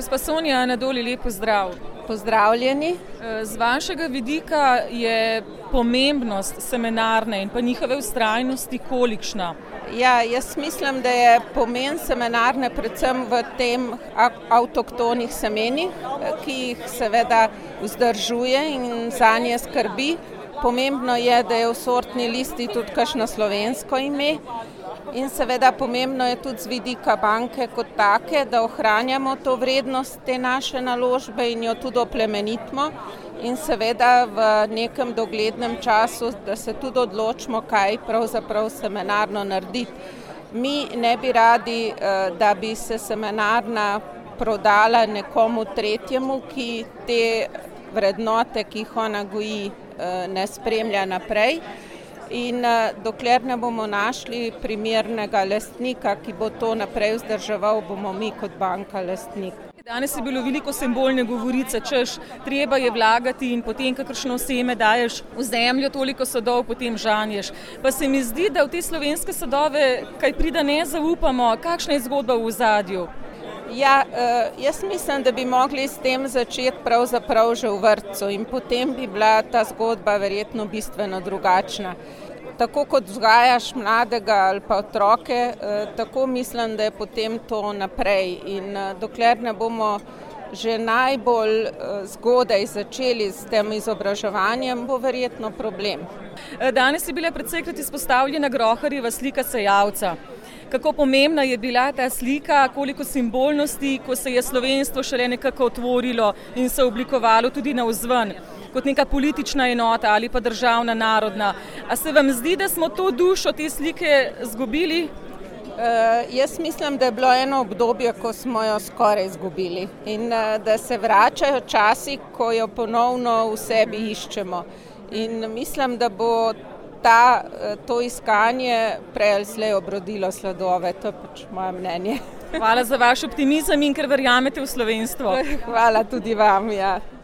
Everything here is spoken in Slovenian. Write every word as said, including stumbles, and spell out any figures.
Gospa Sonja Anadoli, lep pozdrav. Pozdravljeni. Z vašega vidika je pomembnost semenarne in pa njihove vztrajnosti kolikšna? Ja, jaz mislim, da je pomen semenarne predvsem v tem avtohtonih semenih, ki jih seveda vzdržuje in zanje skrbi. Pomembno je, da je v sortni listi tudi kakšno slovensko ime. In seveda pomembno je tudi z vidika banke kot take, da ohranjamo to vrednost te naše naložbe in jo tudi oplemenitimo in seveda v nekem doglednem času, da se tudi odločimo, kaj pravzaprav semenarno narediti. Mi ne bi radi, da bi se semenarna prodala nekomu tretjemu, ki te vrednote, ki jih ona goji, ne spremlja naprej. In dokler ne bomo našli primernega lastnika, ki bo to naprej vzdrževal, bomo mi kot banka lastnik. Danes je bilo veliko simbolne govorice, češ, treba je vlagati in potem kakršno seme daješ v zemljo, toliko sadov potem žanješ. Pa se mi zdi, da v te slovenske sadove kaj prida ne zaupamo. Kakšna je zgodba v ozadju? Ja, jaz mislim, da bi mogli s tem začeti pravzaprav že v vrtcu in potem bi bila ta zgodba verjetno bistveno drugačna. Tako kot vzgajaš mladega ali pa otroke, tako mislim, da je potem to naprej. In dokler ne bomo že najbolj zgodaj začeli s tem izobraževanjem, bo verjetno problem. Danes je bila precejkrat izpostavljena Groharjeva slika sejalca. Kako pomembna je bila ta slika, koliko simbolnosti, ko se je slovenstvo šele nekako otvorilo in se oblikovalo tudi navzven, kot neka politična enota ali pa državna, narodna. A se vam zdi, da smo to dušo te slike izgubili? Uh, jaz mislim, da je bilo eno obdobje, ko smo jo skoraj izgubili in uh, da se vračajo časi, ko jo ponovno v sebi iščemo. In mislim, da bo ta, to iskanje prej ali slej obrodilo sladove. To je pač moje mnenje. Hvala za vaš optimizem in ker verjamete v slovenstvo. Hvala tudi vam, ja.